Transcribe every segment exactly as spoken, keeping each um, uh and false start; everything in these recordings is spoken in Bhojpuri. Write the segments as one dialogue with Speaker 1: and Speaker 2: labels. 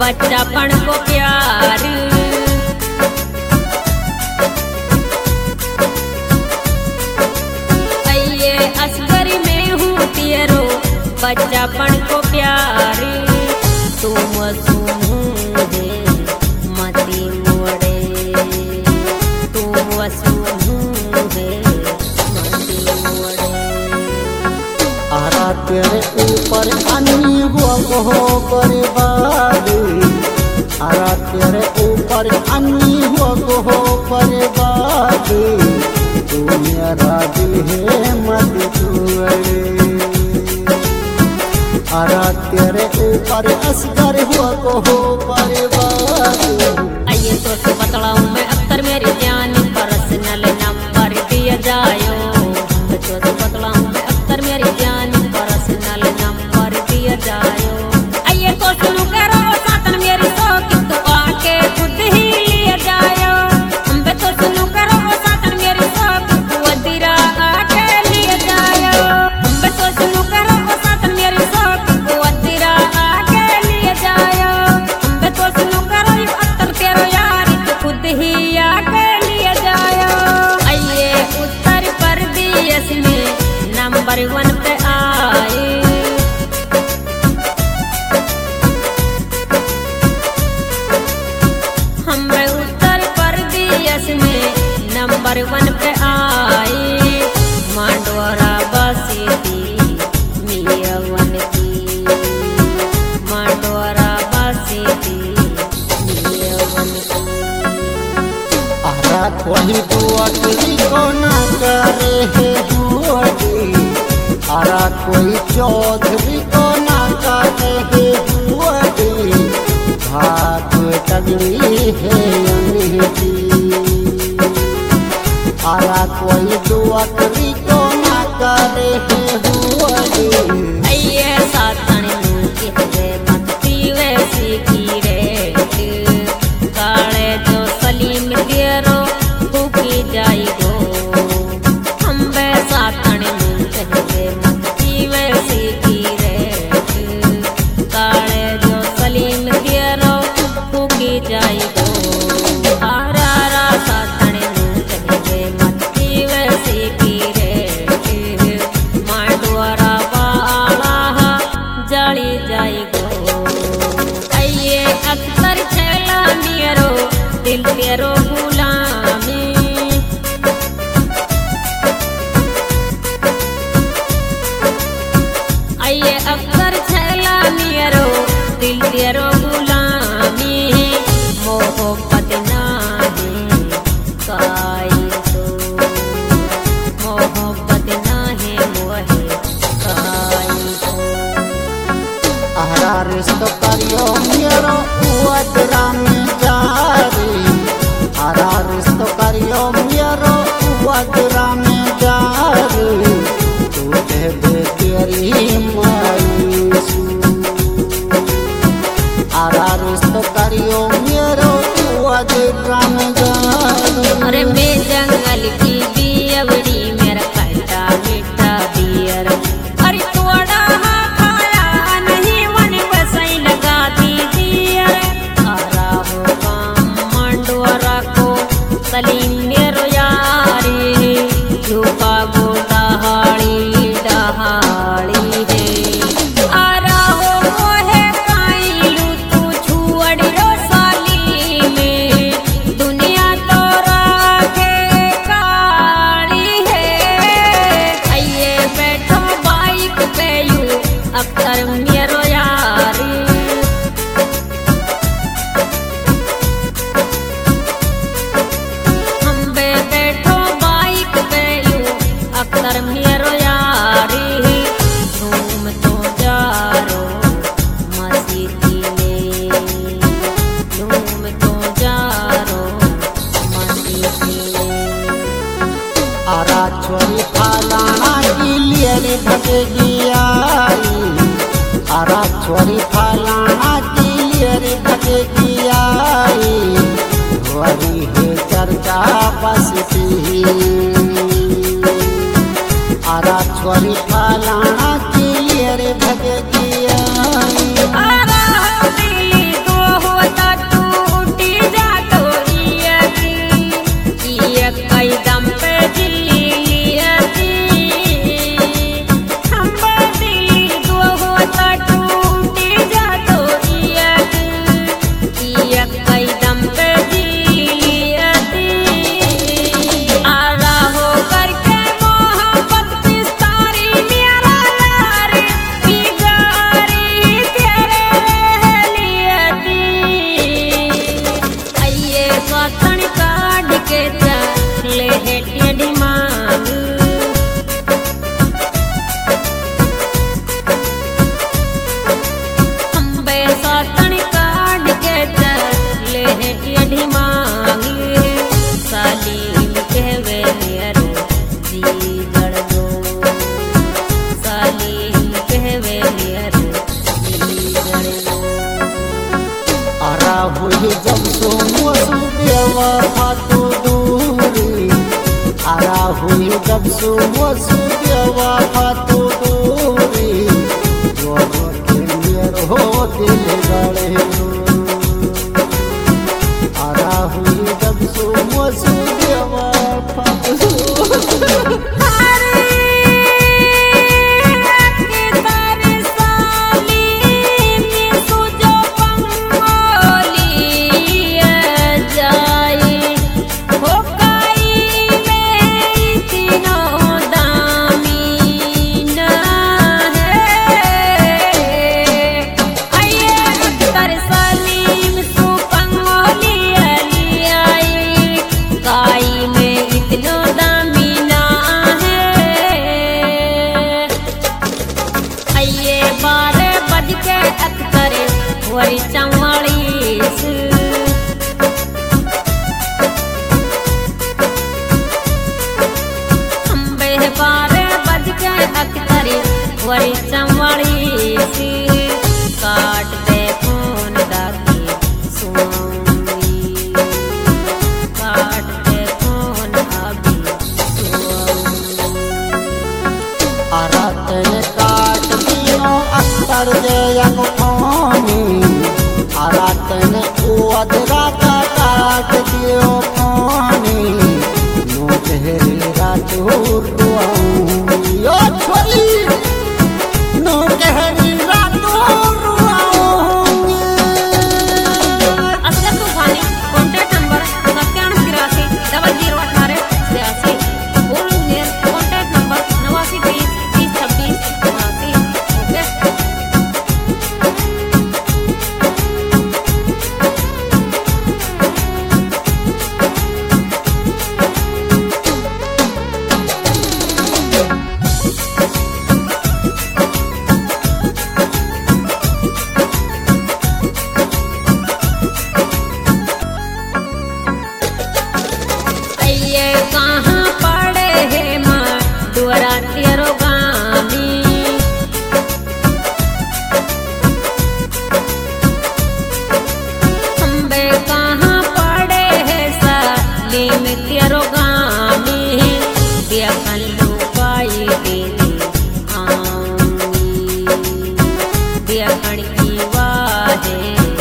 Speaker 1: बच्चापन को प्यार। आइए असगर में हूँ तेरो बच्चापन को प्यार। तुम सुमूहे मती मोड़े, तुम सुमूहे मती मोड़े।
Speaker 2: आरा तेरे ऊपर अन्नी हुआ को बर्बाद, आरा तेरे ऊपर अन्नी हुआ को बर्बाद। तू मेरा दिल है मत तोड़े, आरा तेरे ऊपर असगर हुआ को बर्बाद।
Speaker 1: आइए तो से बतलाऊं मैं अक्सर मेरी जान, पर्सनल नंबर दिया जायो। तो से बतलाऊं मैं अक्सर मेरी जान, पर्सनल नंबर दिया जायो। आइए तो सुनो करो साथन मेरी सोच, तो आके खुद ही लिया जायो। हम बे तो सुनो करो साथन मेरी सोच, तो दिरा आके लिया जायो। हम बे तो सुनो करो साथन मेरी सोच, तो दिरा आके लिया जायो। हम बे तो सुनो करो अक्सर तेरो यार, तो खुद ही आके लिया जायो। आइए उत्तर प्रदेश में नंबर वन पे आए, हम उत्तर प्रदेश में नंबर वन पे आए। मांडोरा बसी थी मियावन की, मांडोरा बसी थी मियावन की।
Speaker 2: आरा कोई दुआरी को ना करे है दुआरी, आरा कोई चौधरी को ना करे है दुआरी। भाग तगड़ी है अनहती, आरा कोई दुआरी को ना करे है दुआरी।
Speaker 1: आइए साथन कहवे मत पीवे सीखी रे, काले जो सलीम गेरो फूकी जाई गो। हम बे साथन कहवे मत पीवे सीखी रे, काले जो सलीम गेरो फूकी जाई गो। आरा रा साथन कहवे मत पीवे सीखी रे, मांडोरा वाला जली जाई गो। आइए अक्सर छेला मेरो दिल तेरो गुलामी, आइए अक्सर छेला मेरो दिल तेरो गुलामी। मोहब्बत नाही काई तो, मोहब्बत नाही मोहे काई तो।
Speaker 2: आरा रिश्तो करियो मेरो उअदरा में जारी, आरा रिश्तो करियो मेरो उअदरा में जारी। तू दे तेरी मायूसू, आरा रिश्तो करियो मेरो उअदरा में जारी।
Speaker 1: अरे मैं जंगल की बियवड़ी मेरा खट्टा मीठा बियर। अरे तोड़ा खाया नहीं मन वैसे लगा दीजिए। आरा हो काम मांडोरा को सलीम मेरो यारी, झुका गो डहाड़ी डहाड़ी है। आरा हो मोहे काइलू तू छुअड़ी रो साली में, दुनिया तो राखे काली है। आइए बैठो बाइक पे यू अक्सर मेरो यारी, हम बे बैठो बाइक पे यू अक्सर मेरो यारी। घूम तो जारो मसीती में, घूम तो जारो मसीती में।
Speaker 2: आरा छोरी फलाना की लिए भगेगी आई, आरा छोरी फलाना की लिए भगेगी आई। वही है चर्चा बसती, आरा छोरी फलाना की लिए भगेगी आई।
Speaker 1: आरा दिली तो
Speaker 2: सु वसु देवा फातो दूरी जोरो के मेरो दिल गड़े आरा हुई जब सु वसु देवा फातो
Speaker 1: वरी चौवालीस अम्बे बारह बज के अख्तरी वरी चौवालीस काट दे फोन दादी सुनाऊंगी काट दे फोन अभी
Speaker 2: आरात ने काट दियो अख्तर दे यक आरात ने अधरा का काट दियो पानी नो कहरी रात हो यो छोरी नो कहरी रात हो
Speaker 1: असला तूफानी कॉन्टैक्ट नंबर सत्तानवे तिरासी डबल जीरो अठारह छियासी कॉन्टैक्ट नंबर नवासी बीस तीस छब्बीस चौरासी ओके। कहाँ पड़े है माँ दुआरा तेरो गामी अम्बे कहाँ पड़े है सालीम तेरो गामी देखन लुकाई देनी आऊंगी देखन की वादे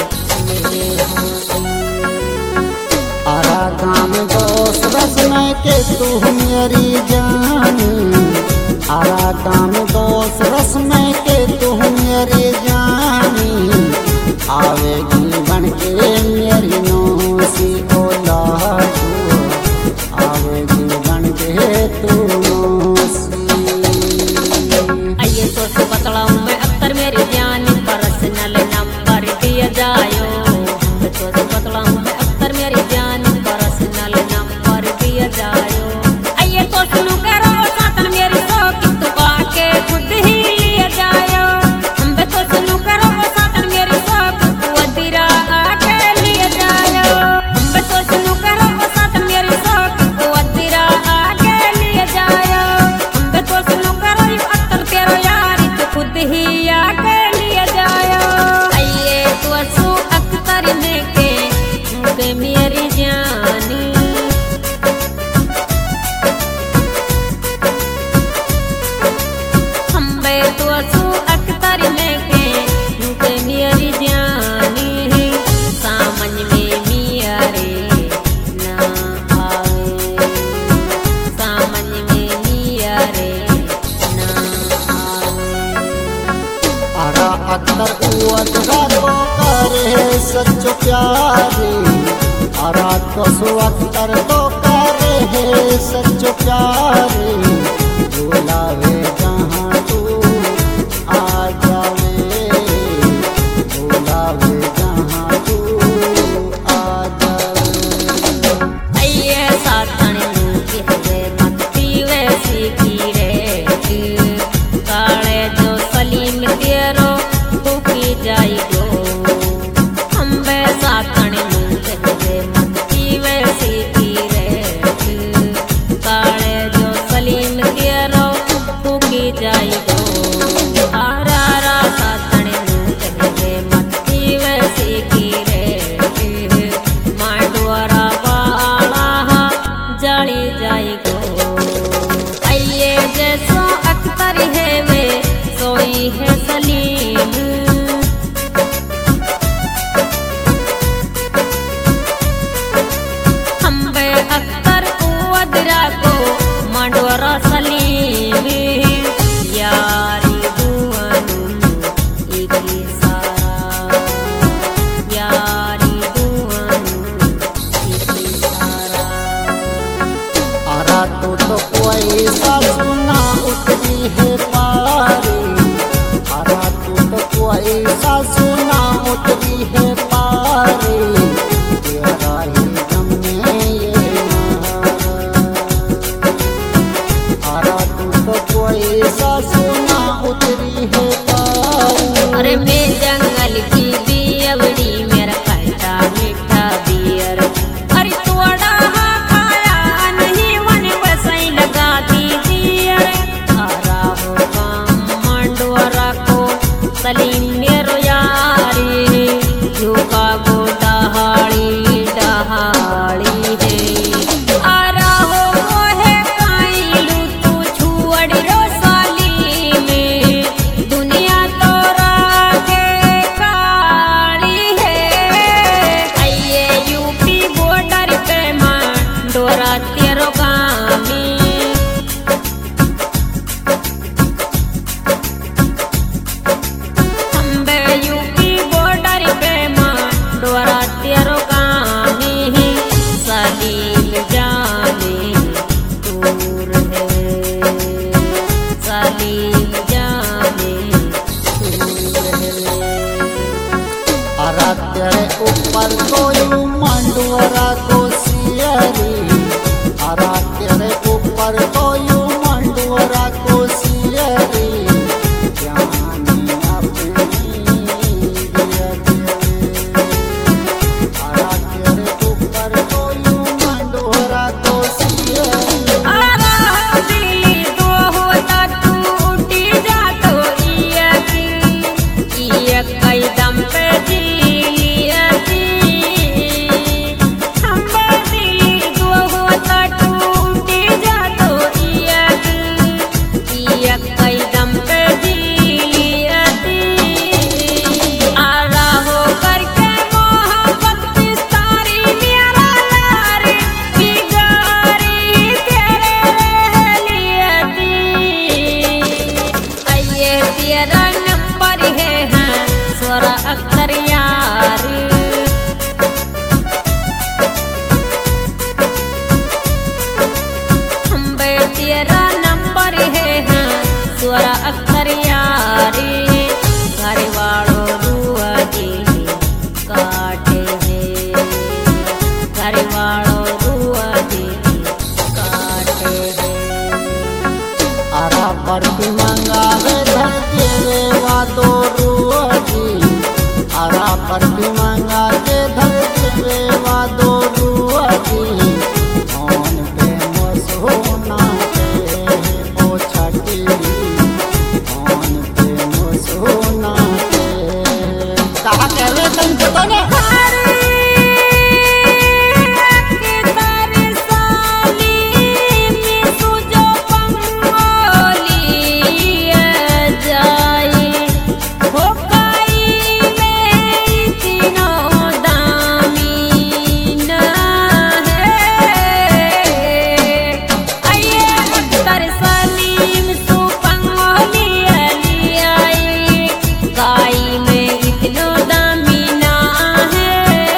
Speaker 2: आरा गाम दोस्त रस्म के तू मेरी जानी आरा गाम दोस्त रस्म के तू मेरी जानी आवेगी बन के मेरी नौसी औलाद आवेगी बन के तू नौसी
Speaker 1: आइए तो से बतलाऊं मैं अख्तर मेरी जान पर्सनल नंबर दिया जायो तो से बतलाऊं मैं अख्तर मेरी जान पर्सनल नंबर दिया जायो आइए तो सुनो करो सातन मेरी सौ की तो पाके खुद ही लिया जायो हम बे तो सुनो करो सातन मेरी सौ की तो अधीरा आके लिया जायो हम बे तो सुनो करो सातन मेरी सौ की तो अधीरा आके लिया जायो हम बे तो सुनो करो अख्तर तेरो यार तो खुद ही आके लिया जायो आइए तो सु अख्तर ने के मुझे मेरी जानी अम्बे तो सु अख्तर ने के मुझे मेरी जानी सामन में मिया रे ना आवे सामन में मिया रे ना आवे
Speaker 2: आरा अख्तर अधरा तो करे सच्चो प्यारे आरा तो सु अख्तर तो करे सच्चो प्यारे बुलावे जहाँ तू आ जावे बुलावे जहाँ तू आ जावे
Speaker 1: आइए साथन की हवे मत पीवे सीखी रे काले जो सलीम तेरो दुखी जाई गो अम्बे साथन की हवे मत पीवे सीखी रे काले जो सलीम
Speaker 2: कोई सासू ना उतरी है पारे तेरा ही गम में ये आरा तू तो कोई सासू ना उतरी है पारे।
Speaker 1: अरे मैं जंगल की बियवड़ी मेरा खट्टा मीठा बियर, अरे तोड़ा खाया नहीं वन बसई लगा दी दियर। आरा हो काम मंडोरा को सलीम मेरो यारी झुका गो डहाड़ी डहाड़ी है। आरा हो मोहे काइलू तू छुअड़ रो साली में दुनिया तोरा के काली है। आइए यूपी बॉर्डर पे मंडोरा तेरो गामी, अम्बे यूपी बॉर्डर पे मंडोरा तेरो गामी। सलीम जाने दूर है, सलीम जाने दूर है।
Speaker 2: आरा तेरे ऊपर कोई मंडोरा को सियरी, आरा तेरे ऊपर कोई मंडोरा को सियरी जानी अपनी दिया तेरे। आरा तेरे ऊपर कोई मंडोरा को सियरी
Speaker 1: आरा दिली तो होता टूटी जातो इया की, इया कई दम पे जिया की। अम्बे दिली तो होता टूटी जातो इया की, इया कई दम पे जिया की। आरा हो करके मोहब्बत पिस्तारी मेरा लारी बिगारी तेरे रह लिया दी। आइए तेरा नंबर है हाँ स्वरा अख्तर यार, अम्बे तेरा नंबर है हाँ स्वरा अख्तर यारी। घर वालों रुआ जी काटे है, घर वालों रुआ जी काटे है।
Speaker 2: आरा बर्फी मंगावे धन तेरे वादो रुआ जी, आरा बर्फी मंगा